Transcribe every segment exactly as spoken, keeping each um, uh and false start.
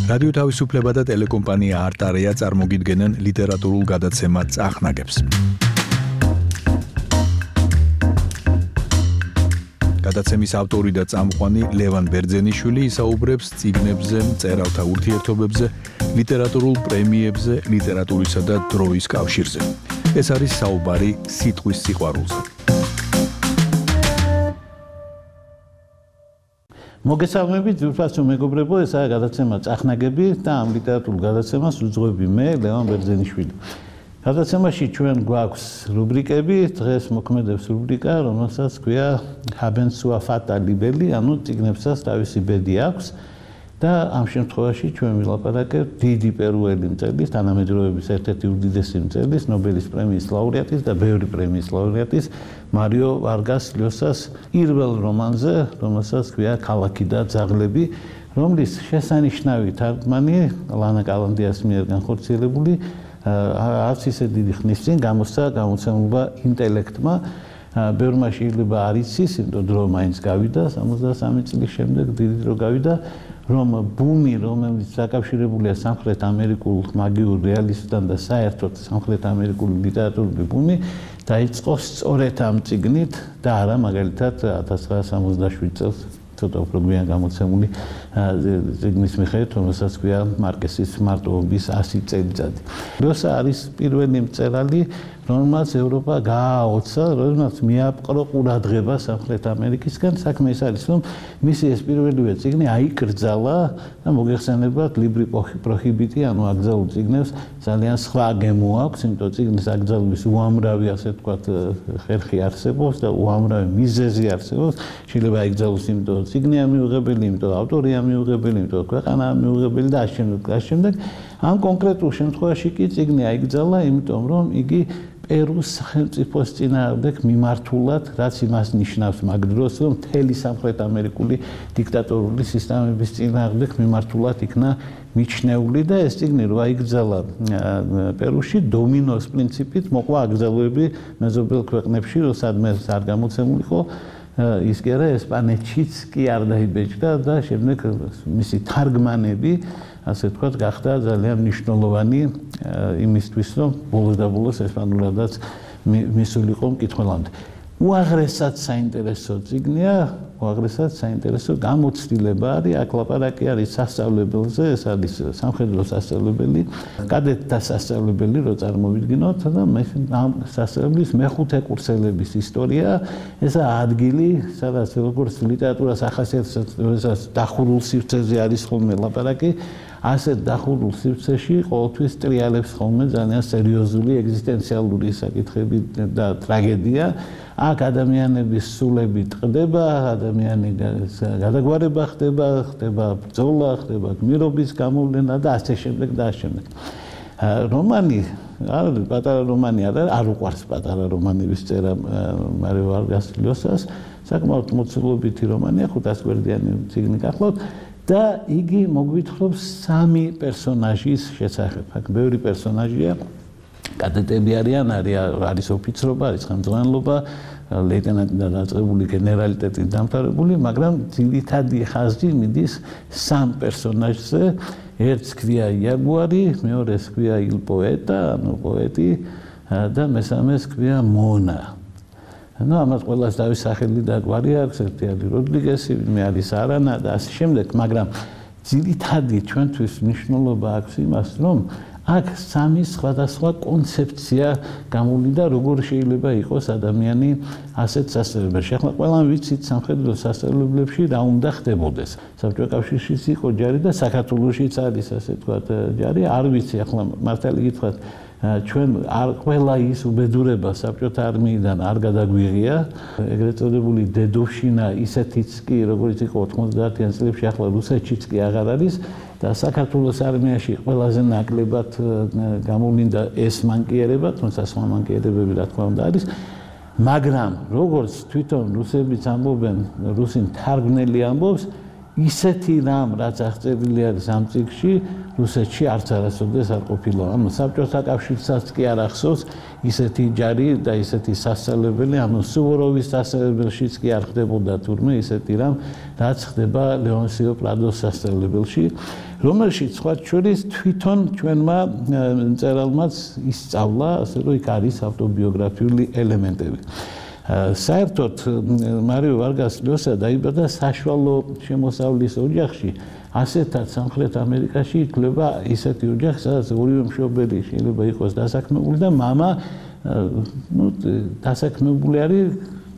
რადიო თავისუფლება და ტელეკომპანია არტარეა წარმოგიდგენენ ლიტერატურულ გადაცემა წახნაგებს. გადაცემის ავტორი და წამყვანი ლევან ბერძენიშვილი ისაუბრებს წიგნებზე, მწერალთა ურთიერთობებზე, ლიტერატურულ პრემიებზე, ლიტერატურისა და დროის კავშირზე. ეს არის საუბარი სიტყვის სიყვარულზე. მოგესალმებით, ძვირფასო მეგობრებო, ესაა გადაცემა წახნაგები და ამ ლიტერატურულ გადაცემას უძღვები მე, ლევან ბერძენიშვილი. გადაცემაში ჩვენ გვაქვს რუბრიკები, დღეს მოქმედებს რუბრიკა, რომელსაც ქვია haben sua fata libelli, ანუ წიგნებსაც თავისი ბედი აქვს და ამ შემთხვევაში ჩვენ ვილაპარაკებთ დიდი პერუელი მწერლის, თანამედროვეების ერთ-ერთი უდიდესი მწერლის, ნობელის პრემიის ლაურეატის და ბევრი პრემიის ლაურეატის მარიო ვარგას ლიოსას პირველ რომანზე, რომელსაც ქვია ქალაქი და ძაღლები, რომლის შესანიშნავი თარგმანი ლანა კალანდიას მიერ განხორციელებული არც ისე დიდი ხნის წინ გამოსცა გამოცემულობა ინტელექტმა. ბევრმა შეიძლება არ იცის, იმიტომ დრო მაინც გავიდა, სამოცდასამი წლის შემდეგ დიდი დრო გავიდა, რომ ბუმი, რომელიც დაკავშირებულია სამხრეთ ამერიკულ მაგიურ რეალიზმთან და საერთოდ სამხრეთ ამერიკული ლიტერატურული ბუმი დაიწყო სწორედ ამ წიგნით და არა მაგალითად ათას ცხრაასა სამოცდაშვიდ წელს ცოტა უფრო გვიან გამოცემული წიგნის მიხედვით, რომელსაც ქვია მარკესის მარტოობის ასი წელიწადი. ლიოსა არის პირველი მწერალი, რომელმაც ევროპა გააოცა, რომელმაც მიაპყრო ყურადღება სამხრეთ ამერიკისგან. საქმე ის არის, რომ მისი ეს პირველივე წიგნი აიკრძალა და მოგეხსენებათ ლიბრი პროჰიბიტი, ანუ აკრძალულ წიგნებს ძალიან სხვა გემო აქვს, იმიტომ წიგნის აკრძალვის უამრავი, ასე ვთქვათ, ხერხი არსებობს და უამრავი მიზეზი არსებობს. შეიძლება აიკრძალოს, იმიტომ წიგნია მიუღებელი, იმიტომ ავტორია მიუღებელი, იმიტომ ქვეყანაა მიუღებელი და ამ შემდეგ, ამ შემდეგ. ამ კონკრეტულ შემთხვევაში კი წიგნი აიკრძალა, იმიტომ რომ იგი პერუს სახელმწიფოს წინააღმდეგ მიმართულად, რაც იმას ნიშნავს მაგ დროს, რომ მთელი სამხრეთ ამერიკული დიქტატორული სისტემების წინააღმდეგ მიმართულად იქნა მიჩნეული და ეს წიგნი რო აიკრძალა პერუში, დომინოს პრინციპით მოყვა აკრძალვები მეზობელ ქვეყნებში, სადმე არ გამოცემულიყო. ის კი არა, ესპანეთშიც კი არ დაიბეჭდა და შემდეგ მისი თარგმანები, ასე ვთქვათ, გახდა ძალიან მნიშვნელოვანი იმისთვის, რომ ბოლოს და ბოლოს ესპანურადაც მისულიყო მკითხველამდე. უაღრესად საინტერესო წიგნია, უაღრესად საინტერესო გამოცდილება არის, აქ ლაპარაკი არის სასწავლებელზე, ეს არის სამხედრო სასწავლებელი, კადეტთა სასწავლებელი, რო წარმოვიდგინოთ და ამ სასწავლებლის მეხუთე კურსელების ისტორია, ესა ადგილი, სადაც როგორც ლიტერატურას ახასიათებს დახურულ სივრცეზე არის ხოლმე ლაპარაკი, ასე დახურულ სივრცეში ყოველთვის ტრიალებს ხოლმე ძალიან სერიოზული ეგზისტენციალური საკითხები და ტრაგედია. აქ ადამიანების სულები ტყდება, ადამიანი გადაგვარება ხდება, ხდება ბრძოლა, ხდება გმირობის გამოვლენა და ასე შემდეგ და ასე შემდეგ. რომანი, არა პატარა რომანი არა, არ უყვარს პატარა რომანების წერა მარიო ვარგას ლიოსას, საკმაოდ მოცულობითი რომანია, ხუთას გვერდიანი წიგნი გახლავთ. და იგი მოგვითხრობს სამი პერსონაჟის შესახებ. აქ ბევრი პერსონაჟია, კადეტები არიან, არის ოფიცრობა, არის ხელმძღვანელობა, ლეიტენანტი და დაწყებული გენერალიტეტი დამთავრებული, მაგრამ ძირითადი ხაზი მიდის სამ პერსონაჟზე. ერთს ქვია იაგუარი, მეორეს ქვია ილ პოეტა, ანუ პოეტი და მესამეს ქვია მონა. ну ამას ყველას დავის სახელი და გვარი აქვს, ერთი არის როდრიგესი, მე არის არანა და ასე შემდეგ, მაგრამ ძირითადი ჩვენთვის მნიშვნელობა აქვს იმას, რომ აქ სამი სხვადასხვა კონცეფცია გამოვლინდა, როგორ შეიძლება იყოს ადამიანი ასეთ სასწავლებელში. ახლა ყველამ ვიცით სამხედრო სასწავლებლებში რა უნდა ხდებოდეს. საბჭოთა კავშირშიც იყო ჯარი და საქართველოშიც არის, ასე ვთქვათ, ჯარი, არ ვიცი ახლა მართალი გითხრათ, ჩვენ არ ყველა ის უბედურება საბჭოთა არმიიდან არ გადაგვიღია, ეგრეთ წოდებული დედოვშინა ისეთიც კი, როგორც იყო ოთხმოცდაათიან წლებში, ახლა რუსეთშიც კი აღარ არის და საქართველოს არმიაში ყველაზე ნაკლებად გამოვლინდა ეს მანკიერება, თუმცა სხვა მანკიერებები რა თქმა უნდა არის, მაგრამ როგორც თვითონ რუსებიც ამბობენ, რუსი მთარგმნელი ამბობს, ისეთი რამ რაც აღწერილი არის ამ წიგნში რუსეთში არც არასოდეს არ ყოფილა. ანუ საბჭოთა კავშირსაც კი არ ახსოვს ისეთი ჯარი და ისეთი სასწავლებელი, ანუ სუვოროვის სასწავლებელშიც კი არ ხდებოდა თურმე ისეთი რამ, რაც ხდება ლეონსიო პრადოს სასწავლებელში, რომელშიც სხვა შორის თვითონ ჩვენმა მწერალმაც ისწავლა, ასე რომ იქ არის ავტობიოგრაფიული ელემენტები. საერთოდ მარიო ვარგას ლიოსა დაიბადა საშუალო შემოსავლის ოჯახში, ასეთად სამხრეთ ამერიკაში ითვლება ისეთი ოჯახი, სადაც ორივე მშობელი შეიძლება იყოს დასაქმებული და მამა ნუ დასაქმებული არის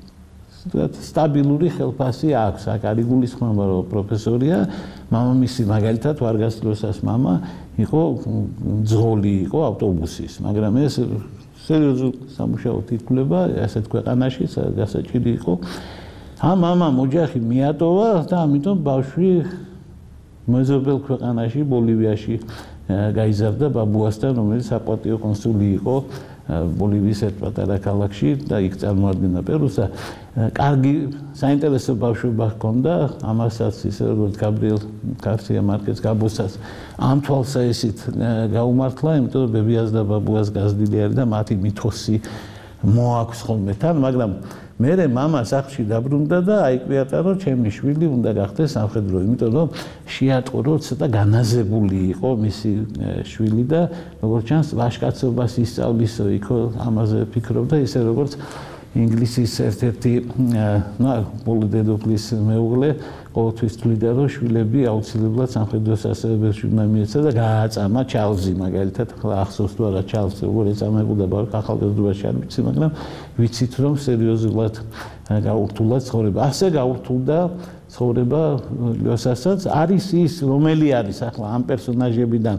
სტაბილური ხელფასი აქვს, აქ არ იგულისხმება რომ პროფესორია, მამამისი მაგალითად ვარგას ლიოსას მამა იყო ძღოლი იყო ავტობუსის, მაგრამ ეს სერიოზულ სამუშაოდ ითვლება ასეთ ქვეყანაში, გასაჭირი იყო. ამ მამამ ოჯახი მიატოვა და ამიტომ ბავშვი მეზობელ ქვეყანაში, ბოლივიაში გაიზარდა ბაბუასთან, რომელიც საპატიო კონსული იყო ბოლივიის ერთ პატარა ქალაქში და იქ წარმოადგენდა პერუსა. კარგი საინტერესო ბავშვობა ჰქონდა, ამასაც ისე როგორც გაბრიელ გარსია მარკეს გაბოსაც ამ თვალსაჩინით გაუმართლა, იმიტომ რომ ბებიას და ბაბუას გაზრდილი არის და მათი მითოსი მოაქვს ხოლმე თან, მაგრამ მერე მამა სახლში დაბრუნდა და აიკვიატა რომ ჩემი შვილი უნდა გახდეს სამხედრო, იმიტომ რომ შეატყო რომ ცოტა განაზებული იყო მისი შვილი და როგორც ჩანს ვაჟკაცობას ისწავლისო იქო ამაზე ფიქრობდა ისე როგორც ინგლისის ერთ-ერთი ნუ ბოლო დედოფლის მეუღლე ყოველთვის თვლიდა რომ შვილები აუცილებლად სამხედრო სასწავლებელში უნდა მიეცა და გააწამა ჩარლზი მაგალითად ახლა ახსოვს თუ არა ჩარლზი როგორ ეწამებოდა ბავშვს ახალგაზრდობაში არ ვიცი მაგრამ ვიცით რომ სერიოზულად გაურთულა ცხოვრება ასე გაურთულდა ცხოვრება ლიოსასაც არის ის რომელი არის ახლა ამ პერსონაჟებიდან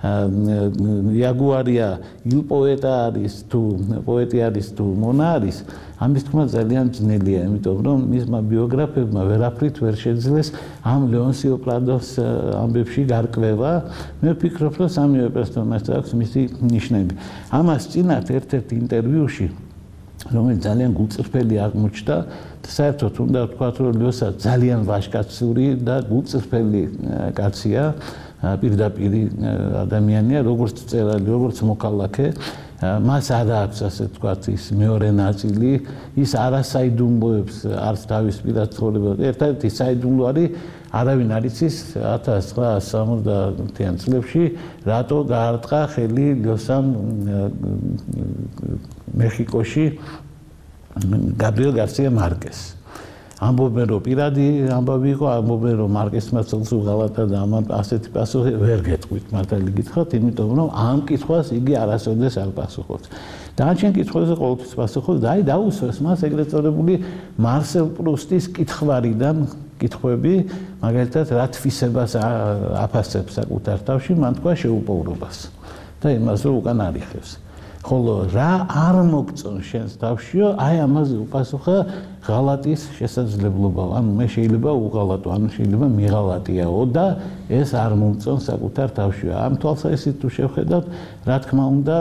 იაგუარია ილ პოეტა არის თუ პოეტი არის თუ მონა არის ამის თქმა ძალიან ძნელია იმიტომ რომ მისმა ბიოგრაფებმა ვერაფრით ვერ შეძლეს ამ ლეონსიო პრადოს ამბებში გარკვევა მე ვფიქრობ რომ სამივე პერსონაჟს აქვს მისი ნიშნები ამას წინათ ერთ-ერთ ინტერვიუში რომელიც ძალიან გულწრფელი აღმოჩნდა და საერთოდ უნდა ვთქვათ რომ ლიოსა ძალიან ვაჟკაცური და გულწრფელი კაცია პირდაპირ ადამიანია როგორც წერალი როგორც მოქალაქე მას არ აქვს ასე ვთქვათ ის მეორე ნაწილი ის არასაიდუმლოებს არც თავის პირად ცხოვრებას ერთ-ერთი საიდუმლო არის არავინ არ იცის ათას ცხრაასი სამოცდაათიან წლებში რატო გაარტყა ხელი ლიოსამ მეხიკოში გაბრიელ გარსია მარკეს ამბობენ რომ პირადი ამბავი იყო ამბობენ რომ მარკესმა ცოლსუ ღალატა და ამან ასეთი პასუხი ვერ გეტყვით მართალი გითხრათ იმიტომ რომ ამ კითხვას იგი არასოდეს არ პასუხობს დანარჩენ კითხვებზე ყოველთვის პასუხობს და აი დაუსვეს მას ეგრეთ წოდებული მარსელ პრუსტის კითხვარიდან კითხვები მაგალითად რა თვისებას აფასებს საკუთარ თავში მან თქვა შეუპოვრობას და იმას რომ უკან არიხევს ხოლო რა არ მოგწონს შენს თავშიო აი ამაზე უპასუხა ღალატის შესაძლებლობა ანუ მე შეიძლება უღალატო ანუ შეიძლება მიღალატიაო და ეს არ მომწონს საკუთარ თავშიო ამ თვალსაზრისით თუ შევხედავთ რა თქმა უნდა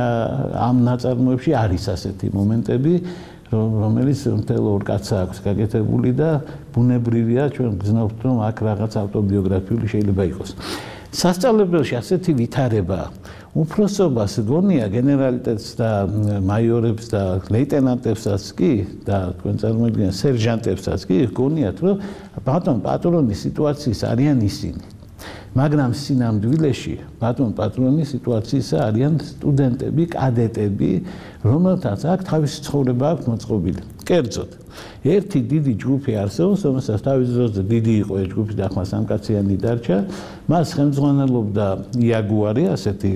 ამ ნაწარმოებში არის ასეთი მომენტები რომელიც მთელ ორ კაცს აქვს გაკეთებული და ბუნებრივია ჩვენ გძნობთ რომ აქ რაღაც ავტობიოგრაფიული შეიძლება იყოს სასწავლებელში ასეთი ვითარება უფროსობას გონია გენერალიტეტს და მაიორებს და ლეიტენანტებსაც კი და თქვენ წარმოიდგინეთ სერჟანტებსაც კი გონიათ რომ ბატონ პატრონის სიტუაციის არიან ისინი მაგრამ სინამდვილეში ბატონ პატრონის სიტუაციისა არიან სტუდენტები, კადეტები, რომელთაც აქ თავისი ცხოვრება აქვს მოწყობილი. კერძოდ, ერთი დიდი ჯგუფი არსებობს, რომელსაც თავის დროზე დიდი იყო ეს ჯგუფი და ახლა სამკაციანი დარჩა. მას ხელმძღვანელობდა იაგუარი, ასეთი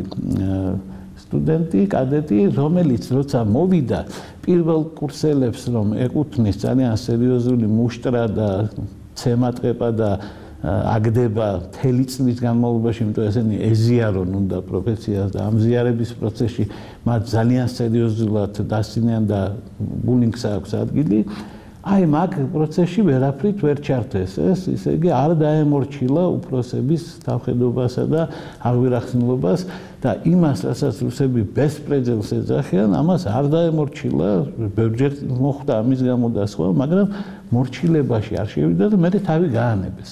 სტუდენტი, კადეტი, რომელიც როცა მოვიდა პირველ კურსელებს რომ ეკუთვნის ძალიან სერიოზული მუშტრა და ცემატყეპა და აგდება მთელი წლის განმავლობაში, იმიტომ ესენი ეზიარონ უნდა პროფესიას და ამზიარების პროცესში მათ ძალიან სერიოზულად დასცინიან და ბულინგს აქვს ადგილი. აი მაგ პროცესში ვერაფრით ვერ ჩართეს ეს, ისე იგი არ დაემორჩილა უფროსების თავხედობასა და აღვირახსნილობას და იმას, რასაც რუსები ბესპრეძელს ეძახიან, ამას არ დაემორჩილა, ბევრჯერ მოხდა ამის გამო და სხვა, მაგრამ მორჩილებაში არ შევიდა და მე თავი გაანებეს.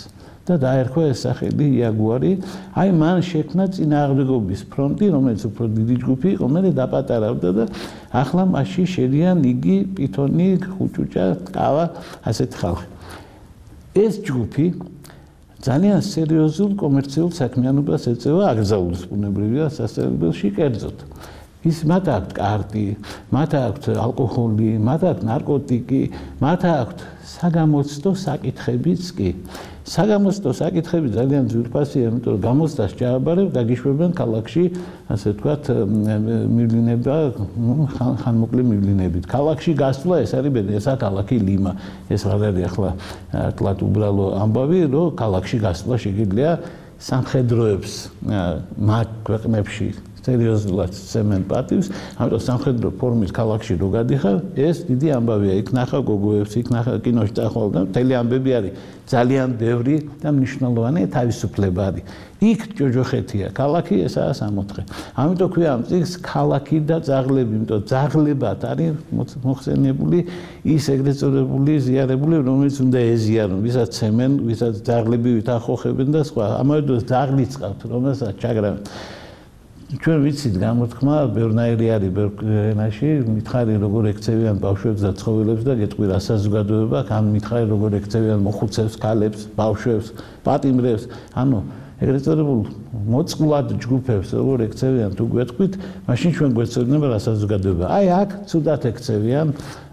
და დაერქვა ეს სახელი იაგუარი. აი მან შექმნა წინააღმდეგობის ფრონტი, რომელიც უფრო დიდი ჯგუფი იყო, მე დაპატარავდა და ახლა მასში შედიან იგი, პითონი, ხუჭუჭა, ტყავა, ასეთი ხალხი. ეს ჯგუფი ძალიან სერიოზულ კომერციულ საქმიანობას ეწევა აკრძალულის ბუნებრივია სასწავლებელში კერძოდ. ის მათ აქვთ კარტი, მათ აქვთ ალკოჰოლი, მათ აქვთ ნარკოტიკი, მათ აქვთ საგამოცდო საკითხებიც კი. საგამოცდო საკითხები ძალიან ძვირფასია, იმიტომ რომ გამოცდას ჩააბარებ, გაგიშვებენ ქალაქში, ასე ვთქვათ, მივლინება, ხანმოკლე მივლინებით. ქალაქში გასვლა ეს არის ბედი, ესა ქალაქი ლიმა. ეს არ არის ახლა თლათ უბრალო ამბავი, რომ ქალაქში გასვლა შეგიძლია სამხედროებს მათ ქვეყნებში სერიოზულად ცემენ პატივს, ამიტომ სამხედრო ფორმის ქალაქში რო გადიხარ, ეს დიდი ამბავია. იქ ნახა გოგოებს, იქ ნახა კინოში წახვალ და მთელი ამბები არის ძალიან ბევრი და მნიშვნელოვანი თავისუფლება არის. იქ ჯოჯოხეთია, ქალაქი ესაა სამოთხე. ამიტომ ქვია ამ წიგნს ქალაქი და ძაღლები, იმიტომ ძაღლებად არის მოხსენიებული ის ეგრეთ წოდებული ზიარებული, რომელიც უნდა ეზიარონ, ვისაც ცემენ, ვისაც ძაღლები ვითახოხებენ და სხვა. ამავე დროს ძაღლიც ყავთ, რომელსაც ჩაგრავენ. ჩვენ ვიცით გამოთქმა ბევრნაირი არის ბევრ ენაში, მითხარი როგორ ექცევიან ბავშვებს და ცხოველებს და გეტყვი რა საზოგადოება, ან მითხარი როგორ ექცევიან მოხუცებს, ქალებს, ბავშვებს, პატიმრებს, ანუ ეგრეთ წოდებულ მოწყვლად ჯგუფებს როგორ ექცევიან თუ გვეტყვით, მაშინ ჩვენ გვეცოდინება რა საზოგადოება. აი აქ ცუდად ექცევიან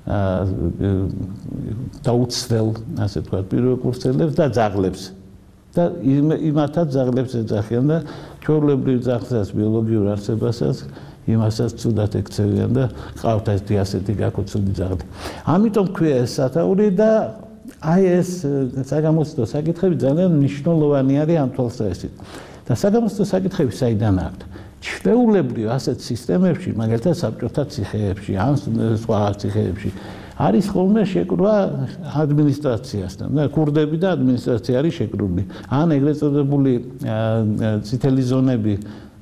დაუცველ, ასე ვთქვათ, პირველკურსელებს და ძაღლებს. და იმათაც ძაღლებს ეძახიან და ჩვეულებრივ ძაღლსაც ბიოლოგიურ არსებასაც იმასაც ცუდად ექცევიან და ყავთ ესეთი ასეთი გაკოცილი ძაღლი. ამიტომ ქვია ეს სათაური და აი ეს საგამოცდო საკითხები ძალიან მნიშვნელოვანი არის ამ თვალსაზრისით. და საგამოცდო საკითხები საიდან აქვთ? ჩვეულებრივ ასეთ სისტემებში, მაგალითად საბჭოთა ციხეებში, ან სხვა ციხეებში არის ხოლმე შეკრვა ადმინისტრაციასთან. და კურდები და ადმინისტრაცია არის შეკრული. ან ეგრეთ წოდებული წითელი ზონები,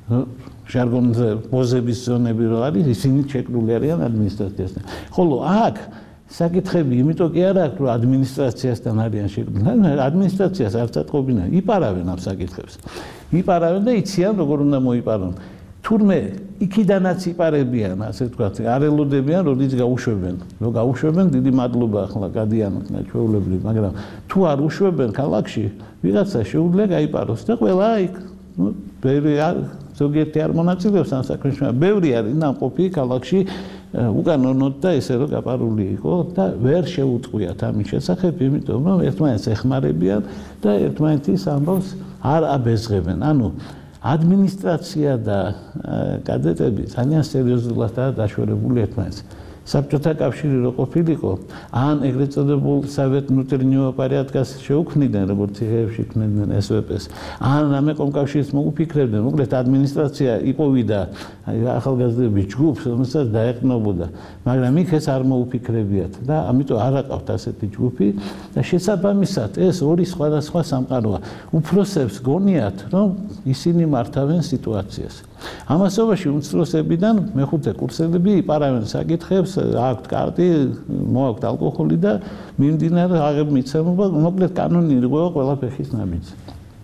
ჟარგონზე პოზების ზონები რო არის, ისინი შეკრული არიან ადმინისტრაციასთან. ხოლო აქ საკითხები იმიტომ კი არ აქვს, რომ ადმინისტრაციასთან არიან შეკრული. ადმინისტრაციას არც ატყობინან, იპარავენ ამ საკითხებს. იპარავენ და იციან როგორ უნდა მოიპარონ. თურმე იქიდანაც იპარებიან, ასე ვთქვათ, არ ელოდებიან, როდის გაუშვებენ. რო გაუშვებენ, დიდი მადლობა ახლა გადიან ჩვეულებრივ, მაგრამ თუ არ უშვებენ ქალაქში, ვიღაცა შეუძლია გაიპაროს და ყველა იქ, ნუ ბევრი ზოგიერთი არ მონაწილეობს ამ საქმეში, ბევრი არის ნამყოფი ქალაქში უკანონოდ და ესე რომ გაპარული იყო და ვერ შეუწყვიათ ამის შესახებ, იმიტომ რომ ერთმანეთს ეხმარებიან და ერთმანეთის ამბავს არ აბეზღებენ. ანუ ადმინისტრაცია და კადეტები ძალიან სერიოზულადაა დაშვერებული ერთმანეთს. საბჭოთა კავშირი რო ყოფილიყო, ან ეგრეთ წოდებულ სოვეტ внутреннего порядка შეუქმნიდნენ, როგორც ციხეებში ქმნიდნენ ეს ვე პეს. ან რამე კომკავშირის მოუფიქრებდნენ, მოკლედ ადმინისტრაცია იპოვიდა ახალგაზრდების ჯგუფს, რომელსაც დაეყნობოდა, მაგრამ იქ ეს არ მოუფიქრებიათ და ამიტომ არ აყავთ ასეთი ჯგუფი და შესაბამისად ეს ორი სხვადასხვა სამყაროა. უფროსებს გონიათ, რომ ისინი მართავენ სიტუაციას. ამასობაში უმცროსებიდან მეხუთე კურსელები იპარავენ საკითხებს, აქვთ კარტი, მოაქვთ ალკოჰოლი და მიმდინარე აღებ მიცემობა, მოკლედ კანონი რღვევა ყველა ფეხის ნაბიჯზე.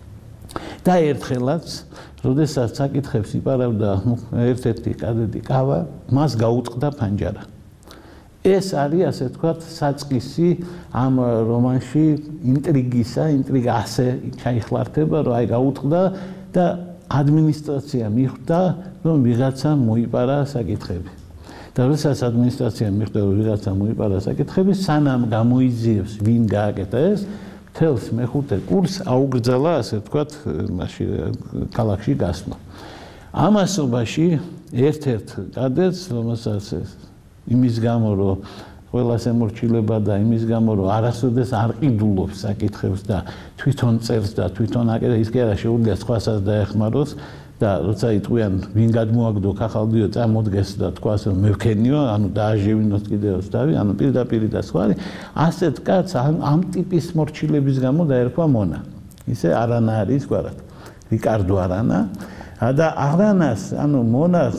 და ერთხელაც, როდესაც საკითხებს იპარავდა ერთ-ერთი კადეტი კავა, მას გაუწყდა ფანჯარა. ეს არის, ასე ვთქვათ, საწყისი ამ რომანში ინტრიგისა, ინტრიგა ასე ჩაიხლართება, რომ აი გაუწყდა და ადმინისტრაცია მიხვდა, რომ ვიღაცა მოიპარა საკითხები. და როდესაც ადმინისტრაცია მიხვდა, რომ ვიღაცა მოიპარა საკითხები, სანამ გამოიძიებს, ვინ გააკეთა ეს, მთელს მეხუთე კურსს აუგრძელა, ასე ვთქვათ, მაშინ ქალაქში გასვლა. ამასობაში ერთ-ერთ კადეტს, რომელსაც იმის გამო, რომ ყველას ემორჩილება და იმის გამო, რომ არასოდეს არ ყიდულობს საკითხებს და თვითონ წერს და თვითონ აკეთებს, ის კი არა შეუძლია სხვასაც დაეხმაროს და როცა იტყვიან, ვინ გადმოაგდო ხახალდიო, წამოდგეს და თქვას, რომ მე ვქენიო, ანუ დააჟევინოთ კიდევ დავი, ანუ პირდაპირ და სხვა. ასეთ კაცს ამ ტიპის მორჩილების გამო დაერქვა მონა. ისე არანა არის გვარად. რიკარდო არანა და არანას, ანუ მონას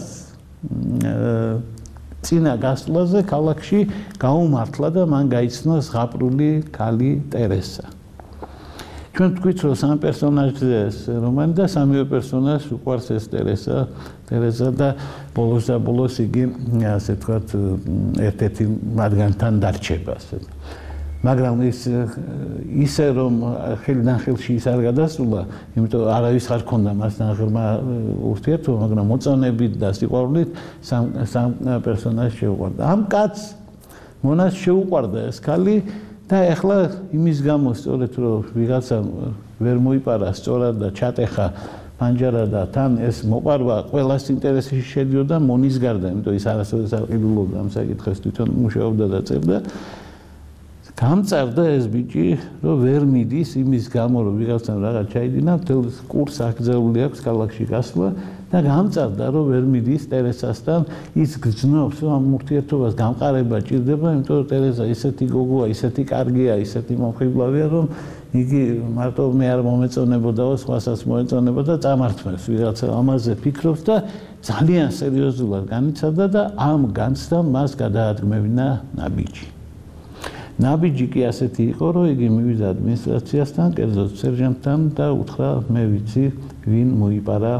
წინა გასვლაზე ქალაქში გაუმართლა და მან გაიცნო ზღაპრული ქალი ტერესა. ჩვენ თქვით რომ სამ პერსონაჟზე ეს რომანი და სამივე პერსონაჟს უყვარს ეს ტერესა ტერესა და ბოლოს და ბოლოს იგი ასე ვთქვათ ერთ-ერთი მათგანთან დარჩება ასე მაგრამ ის ისე რომ ხელიდან ხელში ის არ გადასულა იმიტომ არავის არ ქონდა მასთან ღრმა ურთიერთობა მაგრამ მოწონებით და სიყვარულით სამ სამ პერსონაჟს შეუყვარდა ამ კაცს მონას შეუყვარდა ეს ქალი და ეხლა იმის გამო სწორედ რომ ვიღაცამ ვერ მოიპარა სწორად და ჩატეხა პანჯარა და თან ეს მოყარვა ყველას ინტერესში შედიოდა მონის გარდა იმიტომ ის არასოდეს არ ყიდულობდა ამ საკითხებს თვითონ მუშაობდა და წერდა გამწარდა ეს ბიჭი რომ ვერ მიდის იმის გამო რომ ვიღაცამ რაღაც ჩაიდინა მთელ კურს აკრძალული აქვს ქალაქში გასვლა და გამწარდა რომ ვერ მიდის ტერესასთან ის გრძნობს რომ ამ ურთიერთობას გამყარება ჭირდება იმიტომ რომ ტერესა ისეთი გოგოა ისეთი კარგია ისეთი მომხიბლავია რომ იგი მარტო მე არ მომეწონებოდაო სხვასაც მოეწონებოდა და წამართმევს ვიღაცა ამაზე ფიქრობს და ძალიან სერიოზულად განიცადა და ამ განცდამ მას გადაადგმევინა ნაბიჯი ნაბიჯი კი ასეთი იყო რომ იგი მივიდა ადმინისტრაციასთან კერძოდ სერჟანტთან და უთხრა მე ვიცი ვინ მოიპარა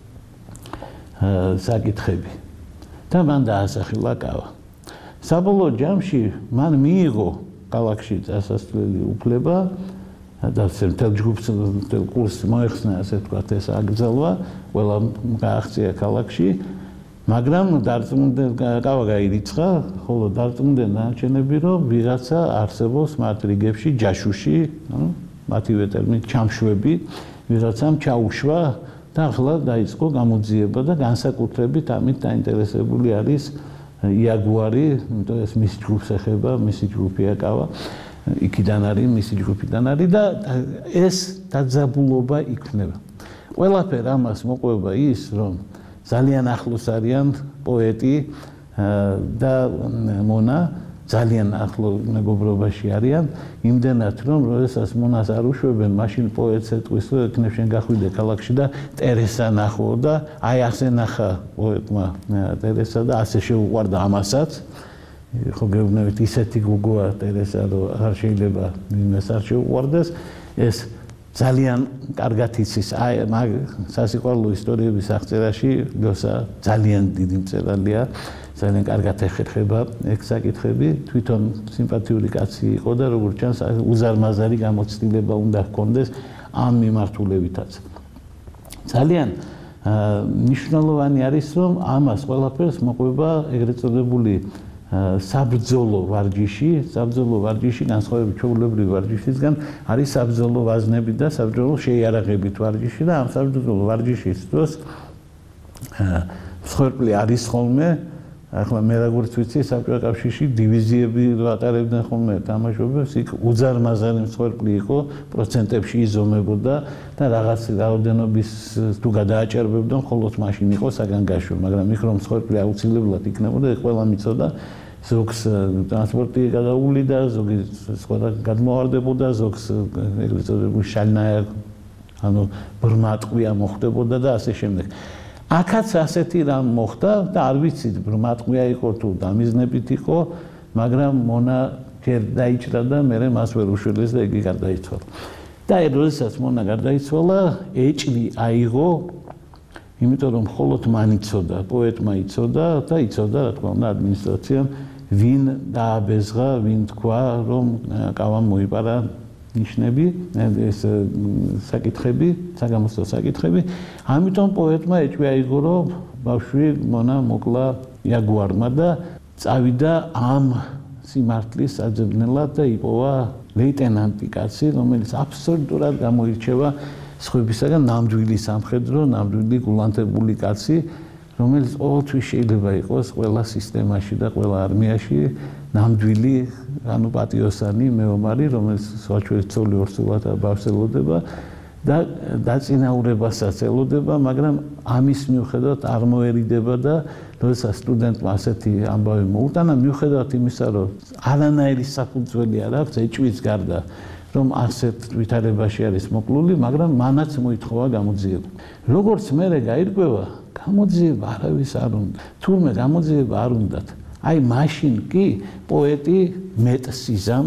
საკითხები და მან დაასახელა კავა საბოლოო ჯამში მან მიიღო ქალაქში წასასვლელი უფლება და მთელ ჯგუფს მთელ კურსს მოეხსნა ასე ვთქვათ ეს აკრძალვა ყველა გააღწია ქალაქში მაგრამ დარწმუნდნენ კავა გაირიცხა ხოლო დარწმუნდნენ ნაჩენები რომ ვიღაცა არსებობს მათ რიგებში ჯაშუში ანუ მათივე ტერმინით ჩამშვები ვიღაცამ ჩაუშვა და ახლა დაიწყო გამოძიება და განსაკუთრებით ამით დაინტერესებული არის იაგუარი იმიტომ ეს მის ჯგუფს ეხება მისი ჯგუფია კავა იქიდან არის მისი ჯგუფიდან არის და ეს დაძაბულობა იქნება ყველაფერ ამას მოყვება ის რომ ძალიან ახლოს არიან პოეტი და მონა ძალიან ახლო მეგობრობაში არიან იმდენად რომ როდესაც მონას არ უშვებენ მაშინ პოეტს ეტყვის რომ ეკნებ შენ გახვიდე ქალაქში და ტერესა ნახო და აი ასე ნახა პოეტმა ტერესა და ასე შეუყვარდა ამასაც ხო გეუბნებით ისეთი გოგოა ტერესა რომ არ შეიძლება იმას არ შეუყვარდეს ეს ძალიან კარგად იცის აი მაგ სასიყვარულო ისტორიების აღწერაში გოსა ძალიან დიდი მწერალია ძალიან კარგად ეხერხება ეგ საკითხები თვითონ სიმპათიური კაცი იყო და როგორც ჩანს უზარმაზარი გამოცდილება უნდა ჰქონდეს ამ მიმართულებითაც ძალიან მნიშვნელოვანი არის რომ ამას ყველაფერს მოყვება ეგრეთ წოდებული საბრძოლო ვარჯიში, საბრძოლო ვარჯიში განსხვავებით ჩვეულებრივი ვარჯიშისგან არის საბრძოლო ვაზნები და საბრძოლო შეიარაღებით ვარჯიში და ამ საბრძოლო ვარჯიშის დროს მსხვერპლი არის ხოლმე ახლა მე როგორც ვიცი საბჭოთა კავშირში დივიზიები ვატარებდნენ ხოლმე თამაშობებს იქ უზარმაზარი მსხვერპლი იყო პროცენტებში იზომებოდა და რაღაც რაოდენობის თუ გადააჭერბებდნენ მხოლოდ მაშინ იყო საგანგაშო მაგრამ იქ რომ მსხვერპლი აუცილებლად იქნებოდა ყველა მიცოდა ზოგს ტრანსპორტი გადაუვლიდა ზოგი სხვა გადმოვარდებოდა ზოგს ეგრეთ წოდებული შალნაია ანუ ბრმატყვია მოხდებოდა და ასე შემდეგ აქაც ასეთი რამ მოხდა და არ ვიცით ბრმატყვია იყო თუ დამიზნებით იყო მაგრამ მონა ჯერ დაიჭრა და მე მას ვერ უშველეს და იგი გარდაიცვალა და როდესაც მონა გარდაიცვალა ეჭვი აიღო იმიტომ რომ მხოლოდ მან იცოდა პოეტმა იცოდა და იცოდა რა თქმა უნდა ადმინისტრაციამ ვინ დააბეზღა ვინ თქვა რომ კავამ მოიპარა ნიშნები ეს საკითხები საგამოსტო საკითხები ამიტომ პოეტმა ეჭვი აიღო რომ ბავშვი მონა მოკლა იაგუარმა და წავიდა ამ სიმართლის საძებნელად და იპოვა ლეიტენანტი კაცი რომელიც აბსოლუტურად გამოირჩევა სხვებისაგან ნამდვილი სამხედრო ნამდვილი გულანთებული კაცი რომელიც ყოველთვის შეიძლება იყოს ყველა სისტემაში და ყველა არმიაში ნამდვილი ანუ პატიოსანი მეომარი რომელიც საჩვერის ცოლი ორსულად ბავშველოდება და დაწინაურებასაც ელოდება მაგრამ ამის მიუხედავად არ მოერიდება და როდესაც სტუდენტმა ასეთი ამბავი მოუტანა მიუხედავად იმისა რომ არანაირი საფუძველი არ აქვს ეჭვის გარდა რომ ასეთ ვითარებაში არის მოკლული მაგრამ მანაც მოითხოვა გამოძიება როგორც მე გაირკვევა გამოძიება არავის არ უნდა თურმე გამოძიება არ უნდათ აი მაშინ კი პოეტი მეტ სიზამს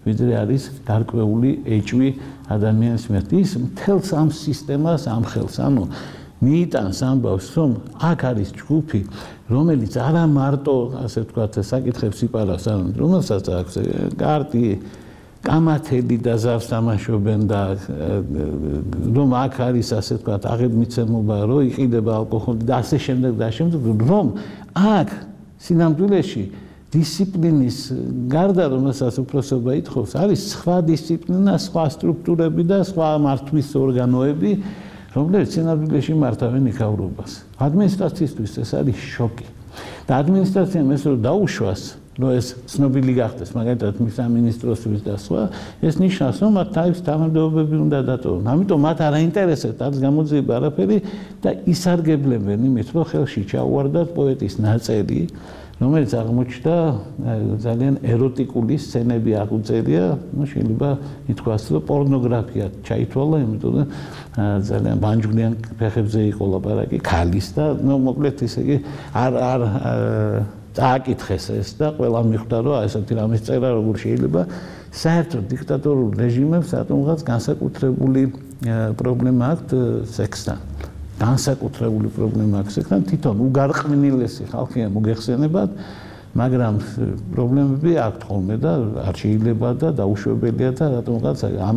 ვიდრე არის გარკვეული ეჭვი ადამიანის მიმართ. ის მთელს ამ სისტემას ამხელს, ანუ მიიტანს ამბავს, რომ აქ არის ჯგუფი, რომელიც არა მარტო, ასე ვთქვათ, საკითხებს იპარავს, ანუ რომელსაც აქვს კარტი, კამათელი და ზავს თამაშობენ და რომ აქ არის, ასე ვთქვათ, აღებმიცემობა, რომ იყიდება ალკოჰოლი და ასე შემდეგ და ასე შემდეგ, რომ აქ სინამდვილეში დისციპლინის გარდა, რომელსაც უფროსობა ითხოვს, არის სხვა დისციპლინა, სხვა სტრუქტურები და სხვა მართვის ორგანოები, რომლებიც სინამდვილეში მართავენ იქავრობას. ადმინისტრაციისთვის ეს არის შოკი. და ადმინისტრაციამ ეს რომ დაუშვას, რომ ეს ცნობილი გახდეს, მაგალითად მის სამინისტროსთვის და სხვა, ეს ნიშნავს, რომ მათ თავის თანამდებობები უნდა დატოვონ. ამიტომ მათ არ აინტერესებთ არის გამოძიება არაფერი და ისარგებლებენ იმით, რომ ხელში ჩაუვარდათ პოეტის ნაწერი, რომელიც აღმოჩნდა ძალიან ეროტიკული სცენები აღუწერია, ну შეიძლება ითქვას, რომ პორნოგრაფია ჩაითვალა, იმიტომ რომ ძალიან ბანჯგვლიან ფეხებზე იყო ლაპარაკი ქალის და ну მოკლედ ისე იგი არ არ წააკითხეს ეს და ყველა მიხვდა, რომ ესეთი რამის წერა როგორ შეიძლება საერთოდ დიქტატორულ რეჟიმებს რატომღაც განსაკუთრებული პრობლემა აქვთ სექსთან. განსაკუთრებული პრობლემა აქვს სექსთან, თვითონ უგარყვნილესი ხალხია მოგეხსენებათ, მაგრამ პრობლემები აქვთ ხოლმე და არ შეიძლება და დაუშვებელია და რატომღაც ამ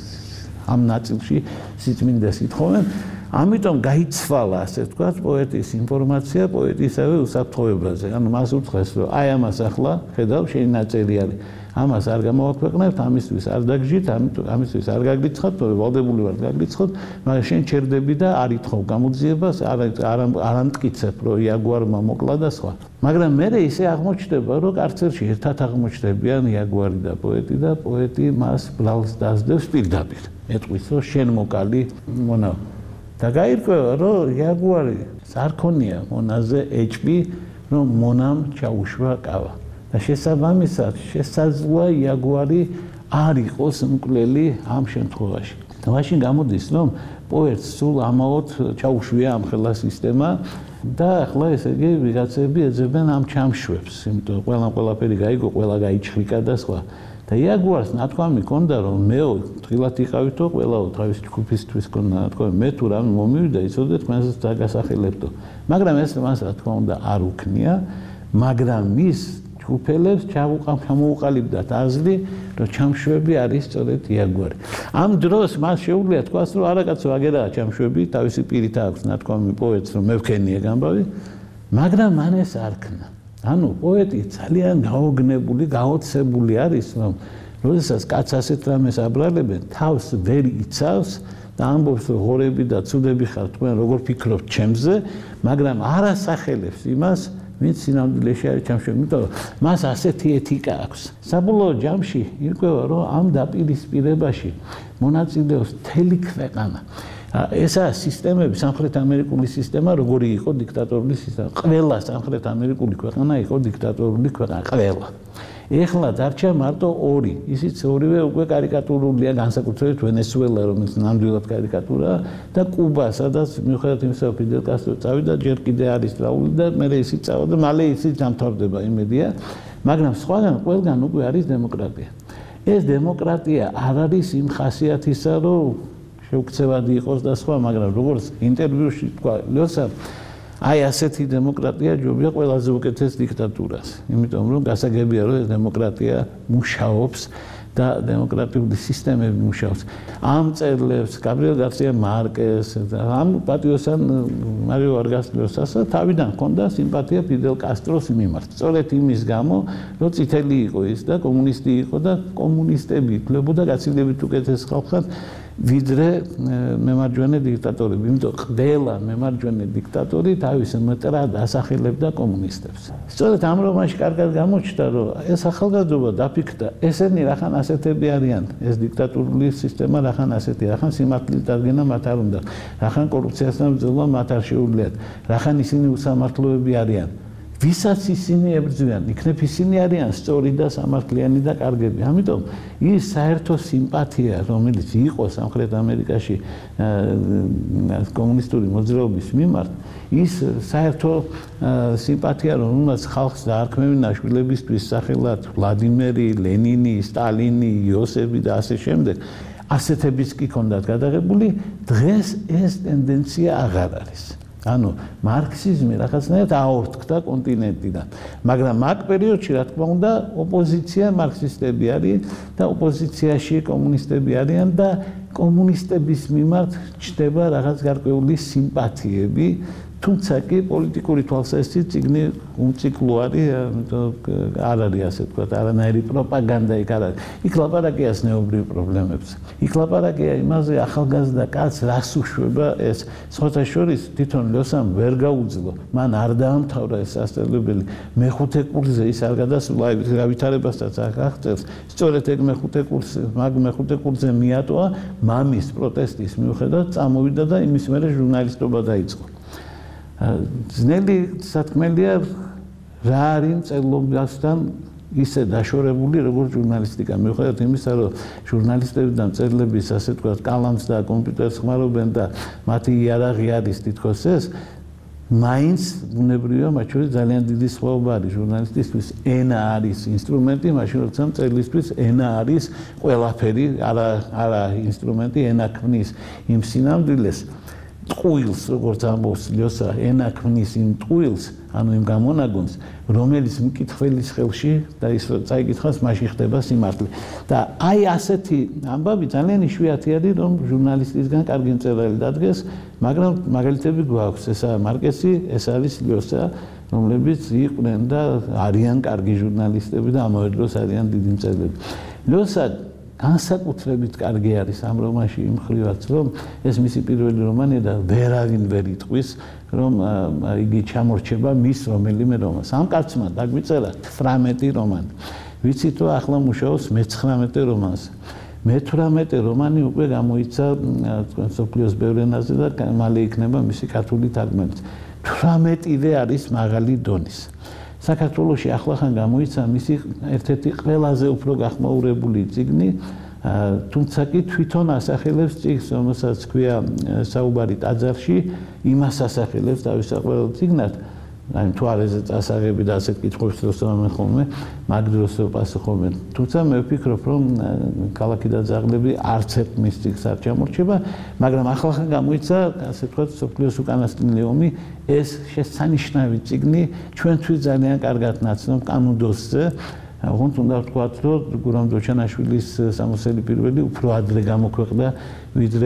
ამ ნაწილში სიწმინდეს ითხოვენ. ამიტომ გაიცვალა, ასე ვთქვათ, პოეტის ინფორმაცია პოეტისავე უსაფრთხოებაზე. ანუ მას უთხრეს, რომ აი ამას ახლა ხედავ, შენი ნაწერი არის. ამას არ გამოვაქვეყნებთ, ამისთვის არ დაგჟით, ამისთვის არ გაგლიცხოთ, თორე ვალდებული ვარ გაგლიცხოთ, მაგრამ შენ ჩერდები და არ ითხოვ გამოძიებას, არ არ ამტკიცებ, რომ იაგუარმა მოკლა და სხვა. მაგრამ მე ისე აღმოჩნდება, რომ კარცერში ერთად აღმოჩნდებიან იაგუარი და პოეტი და პოეტი მას ბლალს დასდევს პირდაპირ. ეტყვის, რომ შენ მოკალი მონა. და გაირკვევა, რომ იაგუარი სარქონია მონაზე ეჭვი, რომ მონამ ჩაუშვა კავა. და შესაბამისად შესაძლოა იაგუარი არ იყოს მკვლელი ამ შემთხვევაში. და მაშინ გამოდის, რომ პოეტს სულ ამაოდ ჩაუშვია ამ ხელა სისტემა და ახლა ესე იგი ვიღაცები ეძებენ ამ ჩამშვებს, იმიტომ რომ ყველა ყველაფერი გაიგო, ყველა გაიჩხრიკა და სხვა. და იაგუარს ნათქვამი ჰქონდა, რომ მეო თილად იყავითო, ყველაო თავის ჯგუფისთვის ჰქონდა ნათქვამი, მე თუ რამე მომივიდა, იცოდე თქვენსაც დაგასახელებდო. მაგრამ ეს მას რა თქმა უნდა არ უქნია, მაგრამ მის ჯგუფელებს ჩამოუყალიბდათ აზრი, რომ ჩამშვები არის სწორედ იაგუარი. ამ დროს მას შეუძლია თქვას, რომ არაკაცო აგერაა ჩამშვები, თავისი პირით აქვს ნათქვამი პოეტს, რომ მე ვქენია გამბავი, მაგრამ მან ეს არ ქნა. ანუ პოეტი ძალიან გაოგნებული, გაოცებული არის, რომ როდესაც კაცს ასეთ რამეს აბრალებენ, თავს ვერ იცავს და ამბობს, რომ ღორები და ცუდები ხართ, თქვენ როგორ ფიქრობთ ჩემზე, მაგრამ არ ასახელებს იმას, ვინც სინამდვილეში არის ჩამშვები, იმიტომ რომ მას ასეთი ეთიკა აქვს. საბოლოო ჯამში ირკვევა, რომ ამ დაპირისპირებაში მონაწილეობს მთელი ქვეყანა. ესაა სისტემები, სამხრეთ ამერიკული სისტემა, როგორი იყო დიქტატორული სისტემა. ყველა სამხრეთ ამერიკული ქვეყანა იყო დიქტატორული ქვეყანა, ყველა. ეხლა დარჩა მარტო ორი, ისიც ორივე უკვე კარიკატურულია, განსაკუთრებით ვენესუელა, რომელიც ნამდვილად კარიკატურაა და კუბა, სადაც მიუხედავად იმისა, რომ ფიდელ კასტრო წავიდა, ჯერ კიდე არის ტრაული და მე ისიც წავა და მალე ისიც დამთავრდება იმედია, მაგრამ სხვაგან ყველგან უკვე არის დემოკრატია. ეს დემოკრატია არ არის იმ ხასიათისა, რომ შეუქცევადი იყოს და სხვა, მაგრამ როგორც ინტერვიუში თქვა ლოსა, აი ასეთი დემოკრატია ჯობია ყველაზე უკეთეს დიქტატურას. იმიტომ რომ გასაგებია, რომ ეს დემოკრატია მუშაობს და დემოკრატიული სისტემები მუშაობს. ამ წერლებს გაბრიელ გარსია მარკეს და ამ პატიოსან მარიო ვარგას ლოსასა თავიდან ჰქონდა სიმპათია ფიდელ კასტროს მიმართ. სწორედ იმის გამო, რომ წითელი იყო ის და კომუნისტი იყო და კომუნისტები ითვლებოდა გაცილებით უკეთეს ხალხად ვიდრე მემარჯვენე დიქტატორები. იმიტომ ყველა მემარჯვენე დიქტატორი თავის მტრად ასახელებდა კომუნისტებს. სწორედ ამ რომანში კარგად გამოჩნდა, რომ ეს ახალგაზრდობა დაფიქრდა, ესენი რახან ასეთები არიან, ეს დიქტატურული სისტემა რახან ასეთი, რახან სიმართლით დადგენა მათ არ უნდა, რახან კორუფციასთან ბრძოლა მათ არ შეუძლიათ, რახან ისინი უსამართლოები არიან. ვისაც ისინი ებრძვიან, იქნებ ისინი არიან სწორი და სამართლიანი და კარგები. ამიტომ ის საერთო სიმპათია, რომელიც იყო სამხრეთ ამერიკაში კომუნისტური მოძრაობის მიმართ, ის საერთო სიმპათია, რომელსაც ხალხს დაარქმევინა შვილებისთვის სახელად ვლადიმერი, ლენინი, სტალინი, იოსები და ასე შემდეგ, ასეთებიც კი ქონდათ გადაღებული, დღეს ეს ტენდენცია აღარ არის. ანუ მარქსიზმი რაღაცნაირად აორთქდა კონტინენტიდან, მაგრამ მაგ პერიოდში რა თქმა უნდა ოპოზიცია მარქსისტები არის და ოპოზიციაში კომუნისტები არიან და კომუნისტების მიმართ ჩნდება რაღაც გარკვეული სიმპათიები, თუმცა კი პოლიტიკური თვალსაზრისით წიგნი უმციკლო არის, არ არის ასე ვთქვათ, არანაირი პროპაგანდა იქ არ არის. იქ ლაპარაკია ზნეობრივ პრობლემებზე. იქ ლაპარაკია იმაზე, ახალგაზრდა კაცს რას უშვება ეს. სხვათა შორის თვითონ ლოსამ ვერ გაუძლო, მან არ დაამთავრა ეს სასწავლებელი. მეხუთე კურსზე ის არ გადასულა, გავითარებასაც არ აღწევს. სწორედ ეგ მეხუთე კურსზე, მაგ მეხუთე კურსზე მიატოვა, მამის პროტესტის მიუხედავად წამოვიდა და იმის მერე ჟურნალისტობა დაიწყო. ძნელი სათქმელია რა არის მწერლობასთან ისე დაშორებული როგორც ჟურნალისტიკა. მიუხედავად იმისა, რომ ჟურნალისტები და მწერლების ასე ვთქვათ კალამს და კომპიუტერს ხმარობენ და მათი იარაღი არის თითქოს ეს, მაინც ბუნებრივია მათ შორის ძალიან დიდი სხვაობა არის. ჟურნალისტისთვის ენა არის ინსტრუმენტი, მაშინ როცა მწერლისთვის ენა არის ყველაფერი, არა არა ინსტრუმენტი, ენა ქმნის იმ სინამდვილეს. ტყუილს, როგორც ამბობს ლიოსა, ენა ქმნის იმ ტყუილს, ანუ იმ გამონაგონს, რომელიც მკითხველის ხელში და ის რომ წაიკითხავს, მაშინ ხდება სიმართლე. და აი ასეთი ამბავი ძალიან იშვიათი არის, რომ ჟურნალისტისგან კარგი მწერალი დადგეს, მაგრამ მაგალითები გვაქვს, ესაა მარკესი, ეს არის ლიოსა, რომლებიც იყვნენ და არიან კარგი ჟურნალისტები და ამავე დროს არიან დიდი მწერლები. ლიოსა განსაკუთრებით კარგი არის ამ რომანში იმ მხრივაც, რომ ეს მისი პირველი რომანია და ვერავინ ვერ იტყვის, რომ იგი ჩამორჩება მის რომელიმე რომანს. ამ კაცმა დაგვიწერა თვრამეტი რომანი. ვიცით რომ ახლა მუშაობს მეცხრამეტე რომანზე. მეთვრამეტე რომანი უკვე გამოიცა სოფლიოს ბევრ ენაზე და მალე იქნება მისი ქართული თარგმანიც. თვრამეტივე არის მაღალი დონის. საქართველოში ახლახან გამოიცა მისი ერთ-ერთი ყველაზე უფრო გახმაურებული წიგნი, თუმცა კი თვითონ ასახელებს წიგნს, რომელსაც ქვია საუბარი ტაძარში, იმას ასახელებს თავის საყვარელ წიგნად. აი თუ არ ეზე წასაღები და ასეთ კითხვებს როსტომენ ხოლმე, მაგ დროს პასუხობენ. თუმცა მე ვფიქრობ, რომ ქალაქი და ძაღლები არც ერთ მის წიგნს არ ჩამორჩება, მაგრამ ახლახან გამოიცა, ასე ვთქვათ, სოფლიოს უკანასკნელი ომი, ეს შესანიშნავი წიგნი ჩვენთვის ძალიან კარგად ნაცნობ კანუდოსზე. ოღონდ უნდა ვთქვათ, რომ გურამ დოჩანაშვილის სამოსელი პირველი უფრო ადრე გამოქვეყნდა, ვიდრე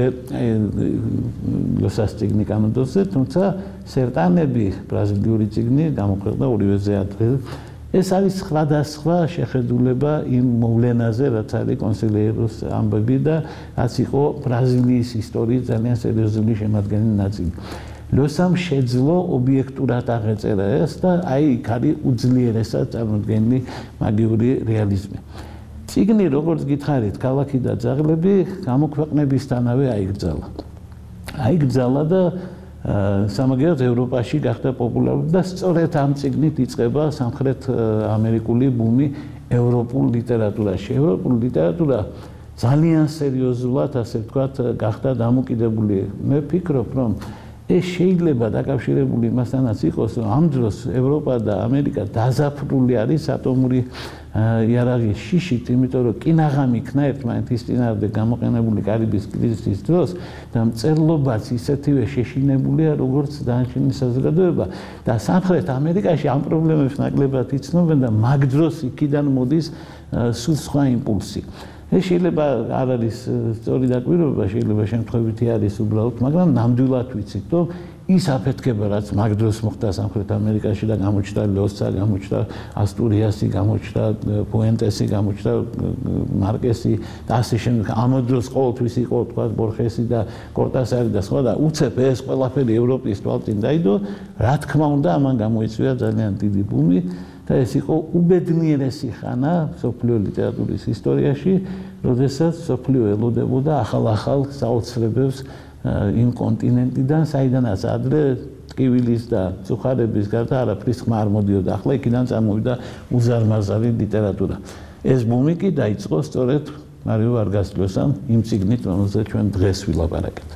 ლოსას წიგნი კანუდოსზე, თუმცა სერტანები, ბრაზილიური წიგნი გამოქვეყნდა ორივეზე ადრე. ეს არის სხვადასხვა შეხედულება იმ მოვლენაზე, რაც არის კონსილიეროს ამბები და რაც იყო ბრაზილიის ისტორიის ძალიან სერიოზული შემადგენელი ნაწილი. ლოსამ შეძლო ობიექტურად აღეწერა ეს და აი იქ არის უძლიერესად წარმოდგენილი მაგიური რეალიზმი. წიგნი, როგორც გითხარით, ქალაქი და ძაღლები გამოქვეყნებისთანავე აიგრძალა. აიგრძალა და სამაგიეროდ ევროპაში გახდა პოპულარული და სწორედ ამ წიგნით იწყება სამხრეთ ამერიკული ბუმი ევროპულ ლიტერატურაში. ევროპულ ლიტერატურა ძალიან სერიოზულად, ასე ვთქვათ, გახდა დამოკიდებული. მე ვფიქრობ, რომ ეს შეიძლება დაკავშირებული იმასთანაც იყოს, რომ ამ დროს ევროპა და ამერიკა დაზაფრული არის ატომური იარაღის შიშით, იმიტომ რომ კინაღამ იქნა ერთმანეთის წინააღმდეგ გამოყენებული კარიბის კრიზისის დროს და მწერლობაც ისეთივე შეშინებულია, როგორც დანარჩენი საზოგადოება და სამხრეთ ამერიკაში ამ პრობლემებს ნაკლებად იცნობენ და მაგ დროს იქიდან მოდის სულ სხვა იმპულსი. ეს შეიძლება არ არის სწორი დაკვირვება, შეიძლება შემთხვევითი არის უბრალოდ, მაგრამ ნამდვილად ვიცით, რომ ის აფეთქება, რაც მაგ დროს მოხდა სამხრეთ ამერიკაში და გამოჩნდა ლოსა, გამოჩნდა ასტურიასი, გამოჩნდა პუენტესი, გამოჩნდა მარკესი და ასე შემდეგ. ამ დროს ყოველთვის იყო თქვა ბორხესი და კორტასარი და სხვა და უცებ ეს ყველაფერი ევროპის თვალწინ დაიდო, რა თქმა უნდა, ამან გამოიწვია ძალიან დიდი ბუმი. და ეს იყო უბედნიერესი ხანა სოფლიო ლიტერატურის ისტორიაში, როდესაც სოფლიო ელოდებოდა ახალ-ახალ საოცრებებს იმ კონტინენტიდან, საიდანაც ადრე ტკივილის და წუხარების გარდა არაფრის ხმა არ მოდიოდა. ახლა იქიდან წარმოვიდა უზარმაზარი ლიტერატურა. ეს ბუმი კი დაიწყო სწორედ მარიო ვარგას ლიოსამ იმ წიგნით, რომელზეც ჩვენ დღეს ვილაპარაკეთ.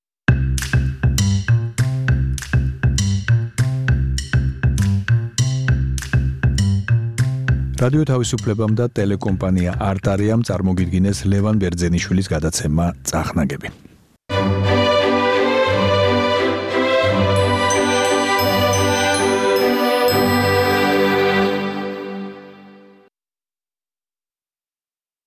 რადიო თავისუფლებამ და ტელეკომპანია არტარიამ წარმოგიდგინეს ლევან ბერძენიშვილის გადაცემა წახნაგები.